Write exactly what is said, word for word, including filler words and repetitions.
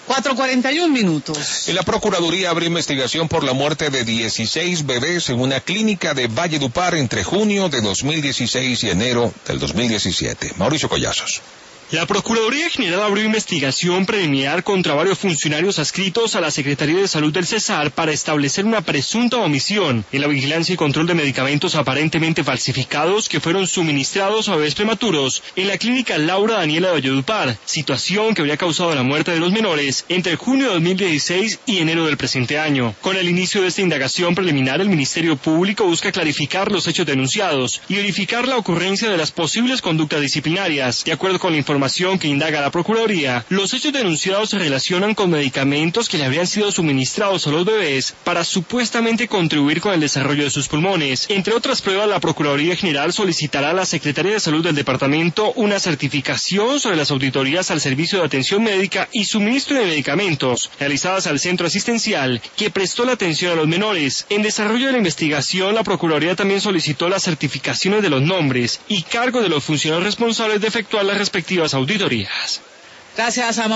cuatro cuarenta y un minutos. En la Procuraduría abre investigación por la muerte de dieciséis bebés en una clínica de Valledupar entre junio de dos mil dieciséis y enero del dos mil diecisiete. Mauricio Collazos. La Procuraduría General abrió investigación preliminar contra varios funcionarios adscritos a la Secretaría de Salud del Cesar para establecer una presunta omisión en la vigilancia y control de medicamentos aparentemente falsificados que fueron suministrados a bebés prematuros en la clínica Laura Daniela de Valledupar, situación que habría causado la muerte de los menores entre junio de dos mil dieciséis y enero del presente año. Con el inicio de esta indagación preliminar, el Ministerio Público busca clarificar los hechos denunciados y verificar la ocurrencia de las posibles conductas disciplinarias. De acuerdo con la información que indaga la Procuraduría, los hechos denunciados se relacionan con medicamentos que le habrían sido suministrados a los bebés para supuestamente contribuir con el desarrollo de sus pulmones. Entre otras pruebas, la Procuraduría General solicitará a la Secretaría de Salud del Departamento una certificación sobre las auditorías al servicio de atención médica y suministro de medicamentos realizadas al centro asistencial que prestó la atención a los menores. En desarrollo de la investigación, la Procuraduría también solicitó las certificaciones de los nombres y cargos de los funcionarios responsables de efectuar las respectivas auditorías. Gracias a